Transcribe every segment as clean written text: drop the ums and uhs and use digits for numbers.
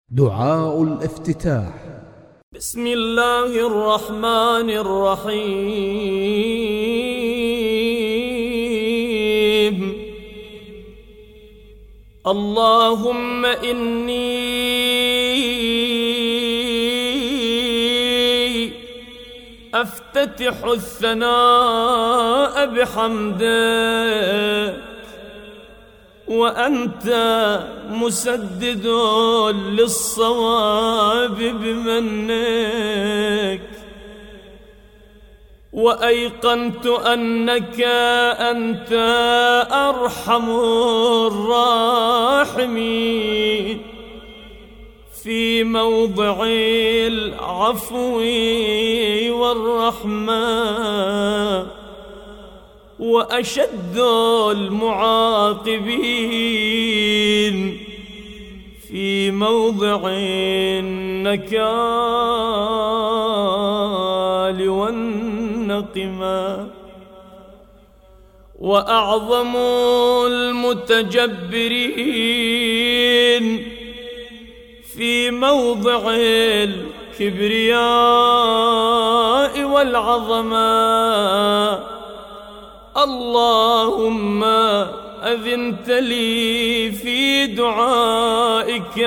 دعاء الافتتاح. بسم الله الرحمن الرحيم. اللهم إني أفتتح الثناء بحمدك، وأنت مسدد للصواب بمنك، وأيقنت أنك أنت أرحم الراحمين في موضع العفو والرحمة، وأشد المعاقبين في موضع النكال والنقمة، وأعظم المتجبرين في موضع الكبرياء والعظمة. اللهم أذنت لي في دعائك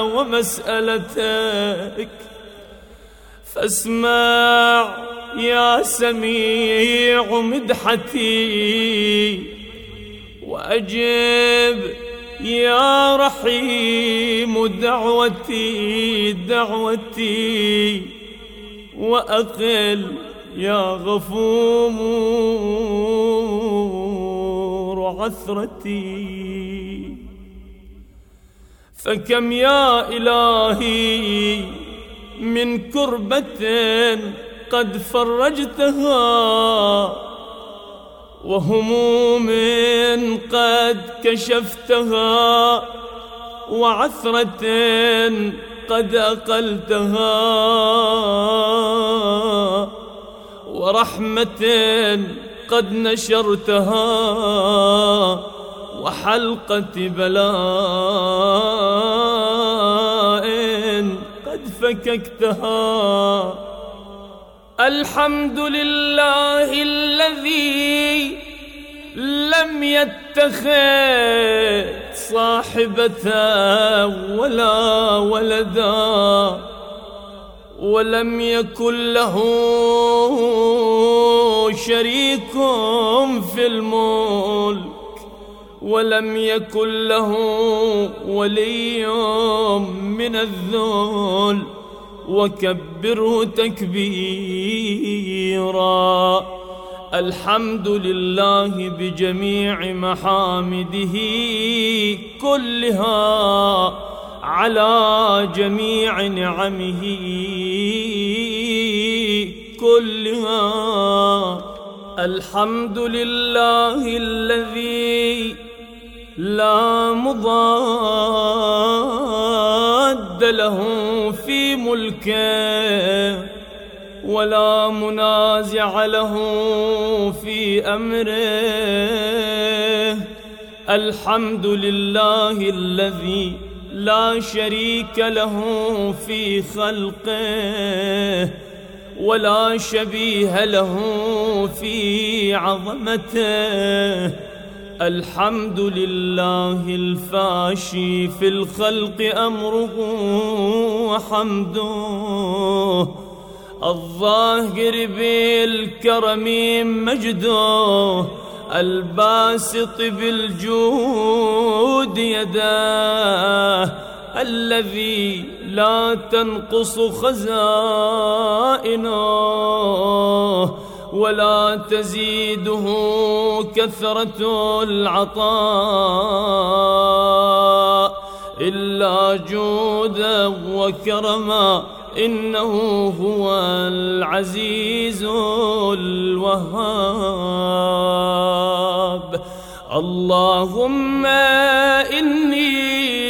ومسألتك، فاسمع يا سميع مدحتي، وأجب يا رحيم دعوتي، وأقل يا غفور عثرتي. فكم يا إلهي من كربة قد فرجتها، وهموم قد كشفتها، وعثرة قد أقلتها، ورحمة قد نشرتها، وحلقة بلاء قد فككتها. الحمد لله الذي لم يتخذ صاحبة ولا ولدا، ولم يكن له شريك في الملك، ولم يكن له ولي من الذل، وكبره تكبيرا. الحمد لله بجميع محامده كلها، على جميع نعمه كلها. الحمد لله الذي لا مضاد له في ملكه، ولا منازع له في أمره. الحمد لله الذي لا شريك له في خلقه، ولا شبيه له في عظمته. الحمد لله الفاشي في الخلق أمره وحمده، الظاهر بالكرم مجده، الباسط بالجود يداه، الذي لا تنقص خزائنه، ولا تزيده كثرة العطاء إلا جودا وكرما. إنه هو العزيز الوهاب. اللهم إني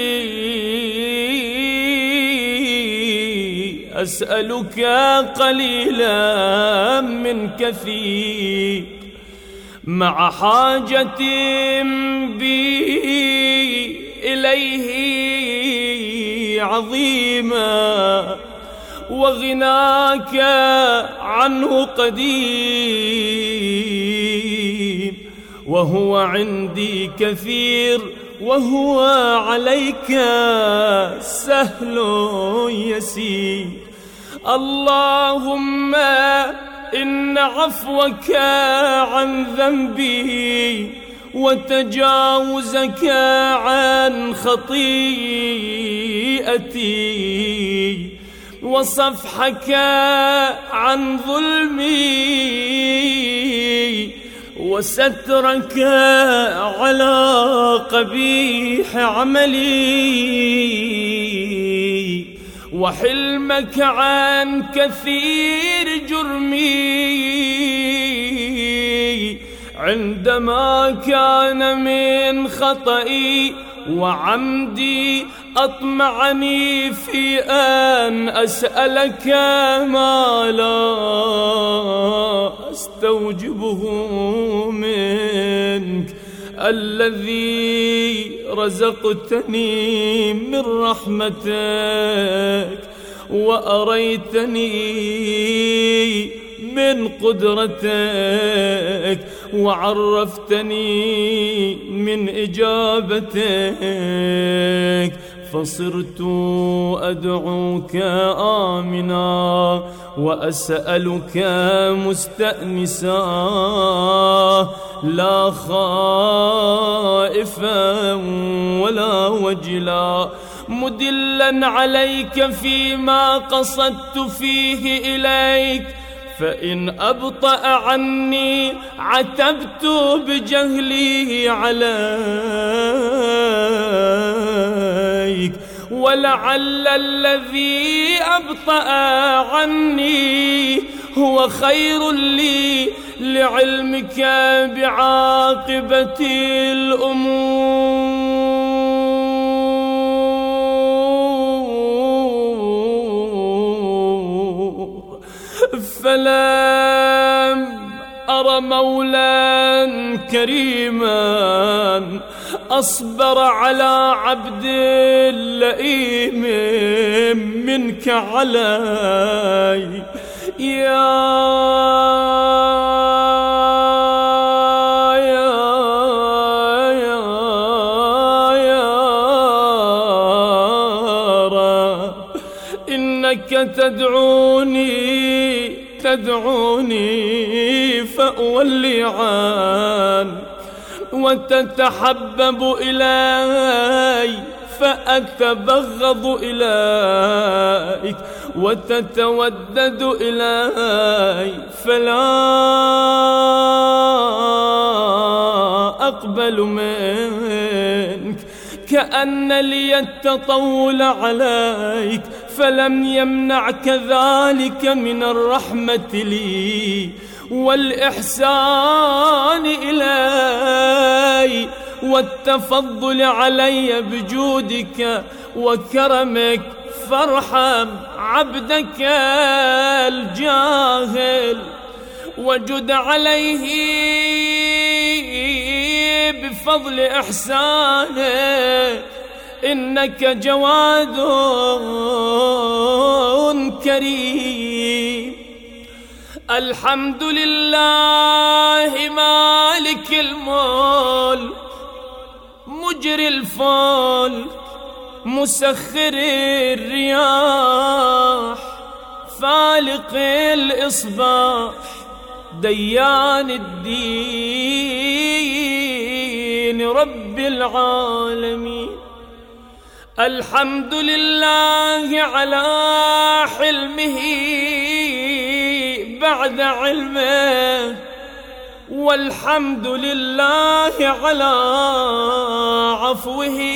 أسألك قليلا من كثير، مع حاجة بي إليه عظيما وغناك عنه قديم، وهو عندي كثير وهو عليك سهل يسير. اللهم إن عفوك عن ذنبي وتجاوزك عن خطيئتي وصفحك عن ظلمي وسترك على قبيح عملي وحلمك عن كثير جرمي عندما كان من خطئي وعمدي أطمعني في أن أسألك ما لا أستوجبه منك، الذي رزقتني من رحمتك وأريتني من قدرتك وعرفتني من إجابتك، فصرت أدعوك آمنا وأسألك مستأنسا لا خائفا ولا وجلا، مدلا عليك فيما قصدت فيه إليك، فإن أبطأ عني عتبت بجهلي عليك، ولعل الذي أبطأ عني هو خير لي لعلمك بعاقبة الأمور. فلم أر مولا كريما أصبر على عبد لئيم منك علي إنك تدعوني فأولي عنك وتتحبب إلي فأتبغض إليك وتتودد إلي فلا أقبل منك، كأن لي التطول عليك فلم يمنعك ذلك من الرحمة لي والإحسان إلي والتفضل علي بجودك وكرمك، فارحم عبدك الجاهل وجد عليه بفضل إحسانك، إنك جواد كريم. الحمد لله مالك الملك مجري الفلك مسخر الرياح فالق الإصباح ديان الدين رب العالمين. الحمد لله على حلمه بعد علمه، والحمد لله على عفوه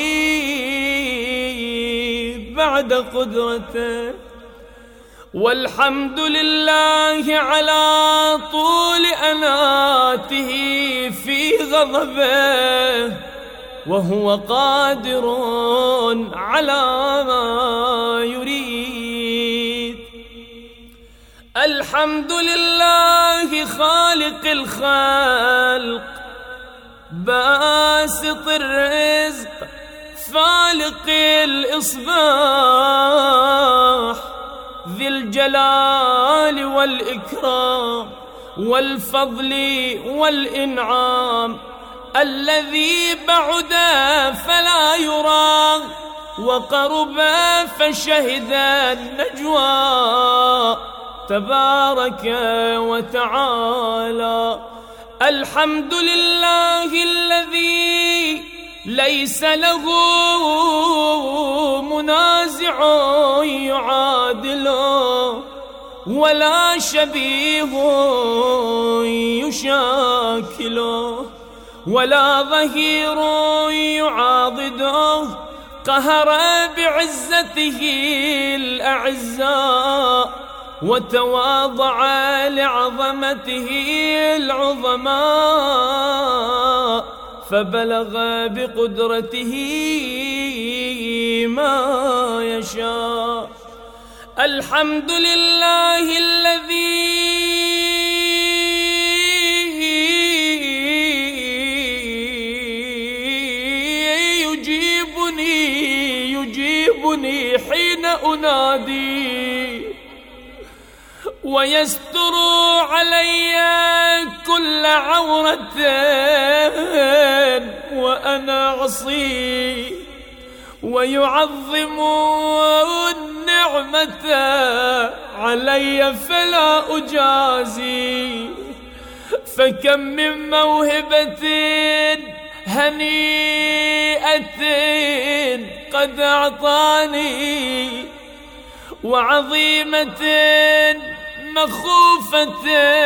بعد قدرته، والحمد لله على طول أناته في غضبه، وهو قادر على ما يريد. الحمد لله خالق الخلق باسط الرزق فالق الإصباح الجلال والإكرام والفضل والإنعام، الذي بعد فلا يرى وقرب فشهد النجوى تبارك وتعالى. الحمد لله الذي ليس له منازع يعادله ولا شبيه يشاكله ولا ظهير يعاضده، قهر بعزته الأعزاء وتواضع لعظمته العظماء، فبلغ بقدرته ما يشاء. الحمد لله الذي يجيبني حين أنادي، ويستر علي كل عورة وأنا عصي، ويعظم النعمة علي فلا أجازي. فكم من موهبة هنيئة قد أعطاني، وعظيمة مخوفة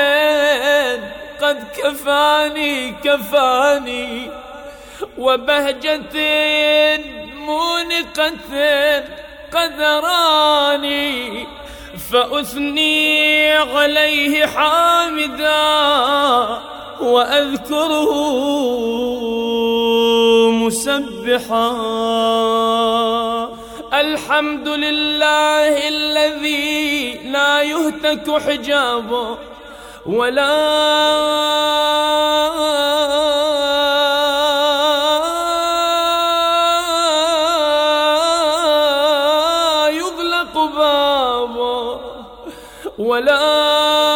قد كفاني، وبهجة مونقة قد راني، فأثني عليه حامدا وأذكره مسبحا. الحمد لله الذي لا يهتك حجابه ولا يغلق بابه ولا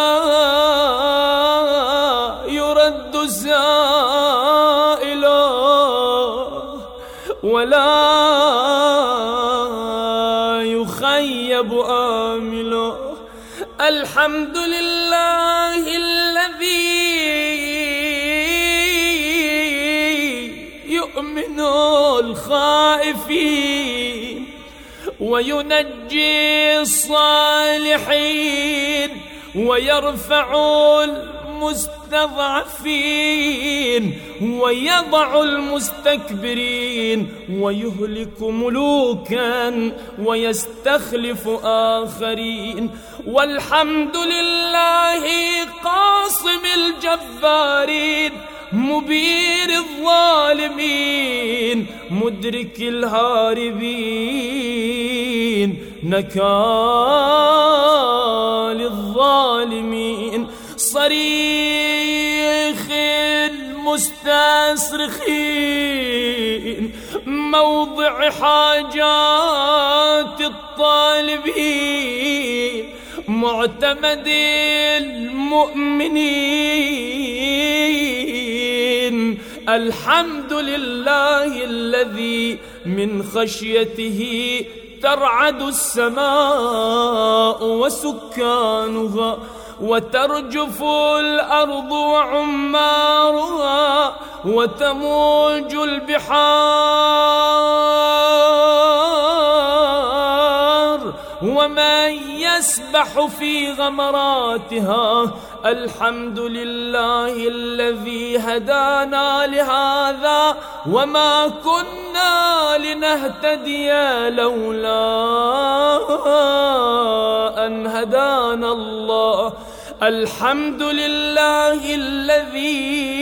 يرد سائله ولا يخيب آمله. الحمد لله الذي يؤمن الخائفين وينجي الصالحين ويرفع المستضعفين ويضع المستكبرين ويهلك ملوكا ويستخلف آخرين. والحمد لله قاصم الجبارين مبين الظالمين مدرك الهاربين نكال الظالمين صريخ المستصرخين موضع حاجات الطالبين معتمد المؤمنين. الحمد لله الذي من خشيته ترعد السماء وسكانها وترجف الأرض وعمارها وتموج البحار ومن يسبح في غمراتها. الحمد لله الذي هدانا لهذا وما كنا لنهتدي لولا أن هدانا الله. الحمد لله الذي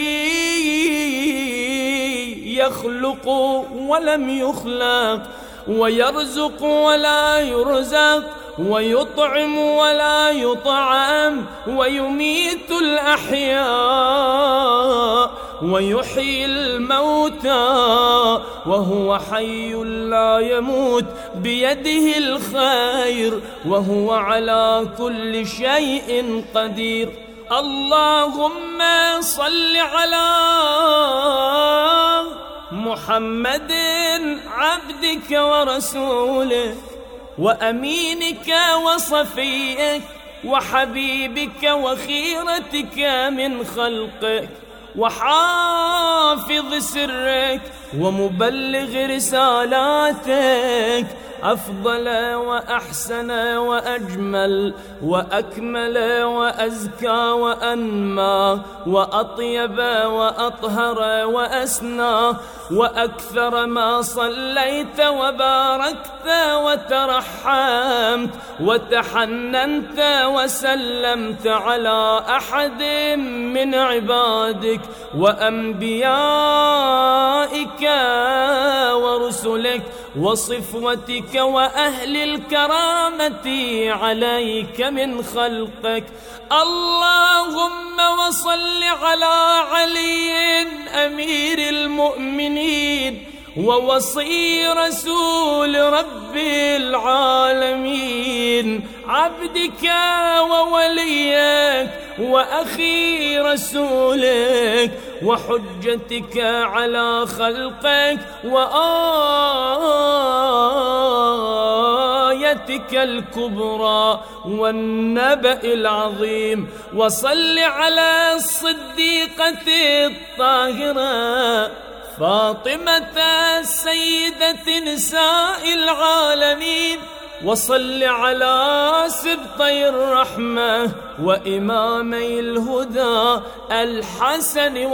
يخلق ولم يخلق ويرزق ولا يرزق ويطعم ولا يطعم ويميت الأحياء ويحيي الموتى وهو حي لا يموت بيده الخير وهو على كل شيء قدير. اللهم صل على محمد عبدك ورسولك وأمينك وصفيك وحبيبك وخيرتك من خلقك وحافظ سرك ومبلغ رسالاتك، أفضل وأحسن وأجمل وأكمل وأزكى وأنمى وأطيب وأطهر وأسنى وأكثر ما صليت وباركت وترحمت وتحننت وسلمت على أحد من عبادك وأنبيائك ورسلك وصفوتك وأهل الكرامة عليك من خلقك. اللهم وصل على علي أمير المؤمنين ووصي رسول رب العالمين، عبدك ووليك وأخي رسولك وحجتك على خلقك وآيتك الكبرى والنبأ العظيم. وصل على الصديقة الطاهرة فاطمة سيدة نساء العالمين، وصل على سبطي الرحمة وإمامي الهدى الحسن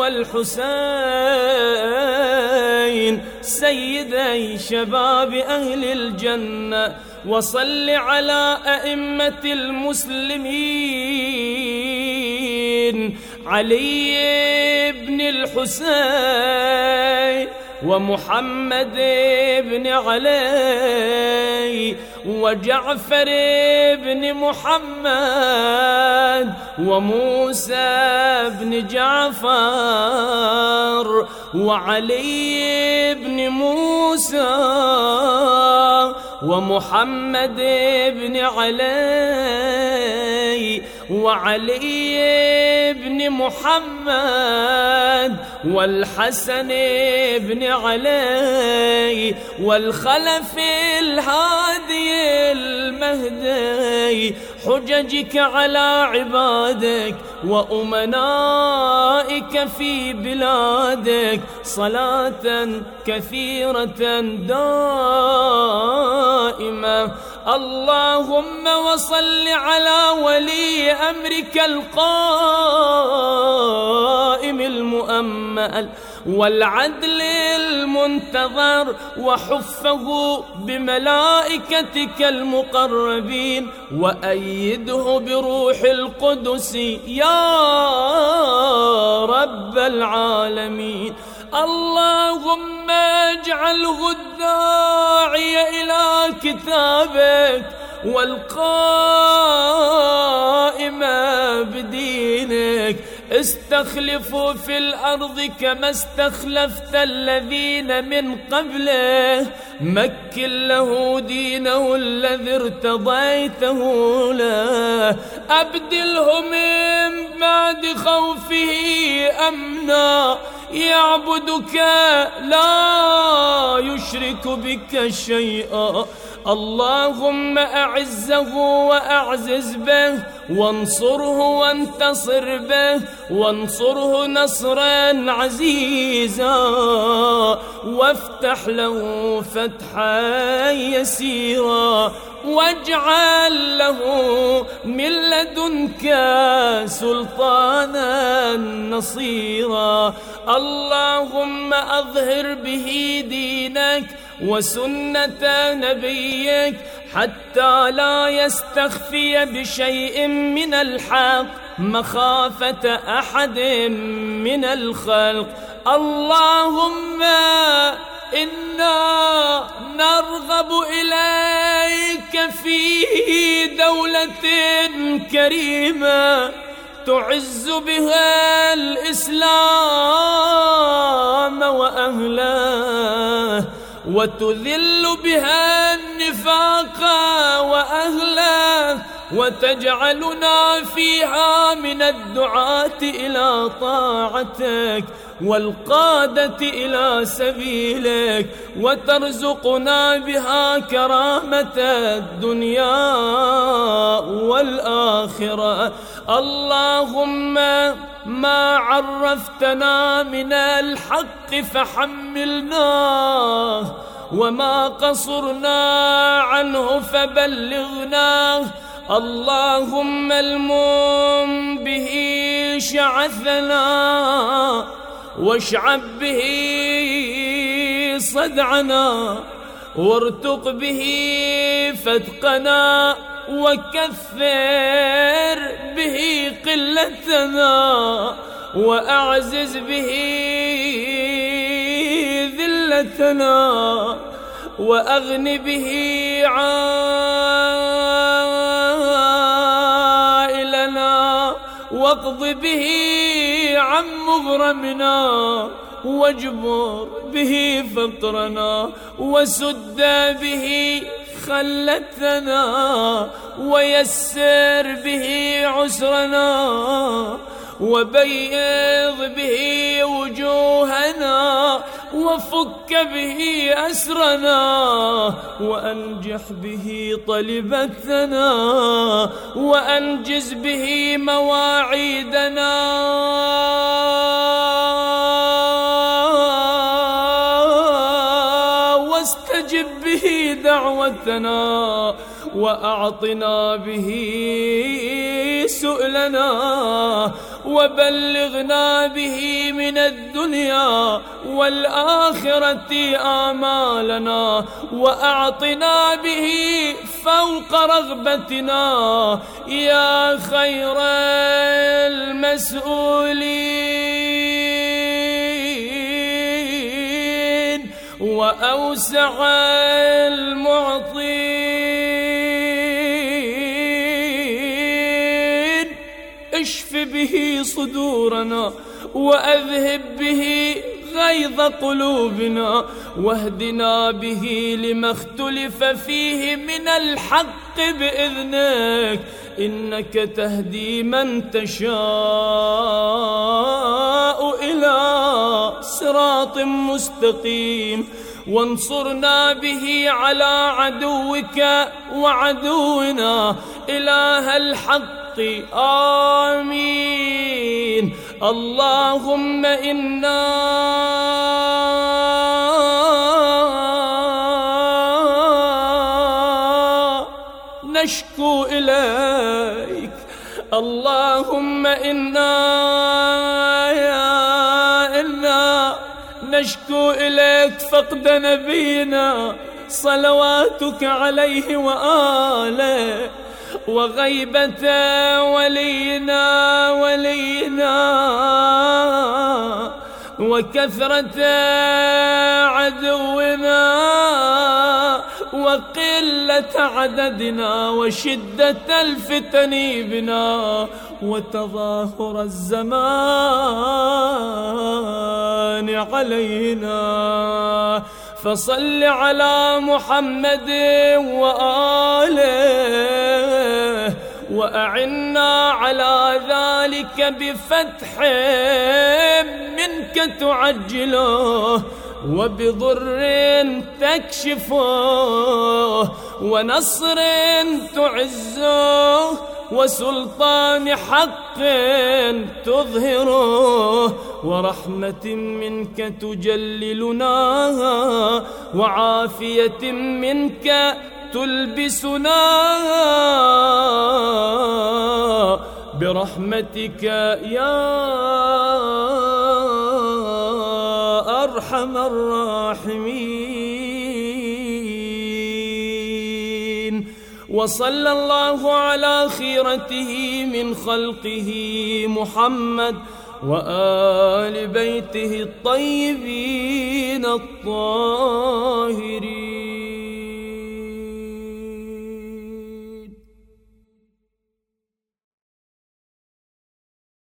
والحسين سيدي شباب أهل الجنة. وصل على أئمة المسلمين علي بن الحسين ومحمد بن علي وجعفر بن محمد وموسى بن جعفر وعلي بن موسى ومحمد بن علي وعلي بن محمد والحسن بن علي والخلف الهادي المهدي، حججك على عبادك وأمنائك في بلادك صلاة كثيرة دائمة. اللهم وصل على ولي أمرك القائم المؤمل والعدل المنتظر وحفه بملائكتك المقربين وأيده بروح القدس يا رب العالمين. اللهم اجعله الداعي إلى كتابك والقائم بدينك، استخلفوا في الأرض كما استخلفت الذين من قبله، مكن له دينه الذي ارتضيته له، أبدله من بعد خوفه أمنا يعبدك لا يشرك بك شيئا. اللهم أعزه وأعزز به وانصره وانتصر به وانصره نصرا عزيزا وافتح له فتحا يسيرا واجعل له من لدنك سلطانا نصيرا. اللهم أظهر به دينك وسنة نبيك حتى لا يستخفي بشيء من الحق مخافة أحد من الخلق. اللهم إنا نرغب إليك في دولة كريمة تعز بها الإسلام وأهله، وتذل بها النفاق وأهله، وتجعلنا فيها من الدعاة إلى طاعتك والقادة إلى سبيلك، وترزقنا بها كرامة الدنيا والآخرة. اللهم ما عرفتنا من الحق فحملناه، وما قصرنا عنه فبلغناه. اللهم المم به شعثنا، واشعب به صدعنا، وارتق به فتقنا، وكثر به قلتنا، وأعزز به ذلتنا، وأغن به عائلنا، واقض به عن مغرمنا، واجبر به فقرنا، وسد به خلتنا، ويسر به عسرنا، وبيض به وجوهنا، وفك به أسرنا، وأنجح به طلبتنا، وأنجز به مواعيدنا، واستجب به دعوتنا، وأعطنا به سؤلنا، وبلغنا به من الدنيا والآخرة آمالنا، وأعطنا به فوق رغبتنا يا خير المسؤولين وأوسع المعطين. اشف به صدورنا، وأذهب به غيظ قلوبنا، واهدنا به لما اختلف فيه من الحق بإذنك، إنك تهدي من تشاء إلى صراط مستقيم. وانصرنا به على عدوك وعدونا إله الحق. آمين. اللهم إنا نشكو إليك، اللهم إنا نشكو إليك فقد نبينا صلواتك عليه وآله، وغيبة ولينا وكثرة عدونا وقلة عددنا وشدة الفتن بنا وتظاهر الزمان علينا. فصل على محمد وآله، وأعنا على ذلك بفتح منك تعجله، وبضر تكشفه، ونصر تعزه، وسلطان حق تظهره، ورحمة منك تجللناها، وعافية منك تلبسناها برحمتك يا أرحم الراحمين. وصلى الله على خيرته من خلقه محمد وآل بيته الطيبين الطاهرين.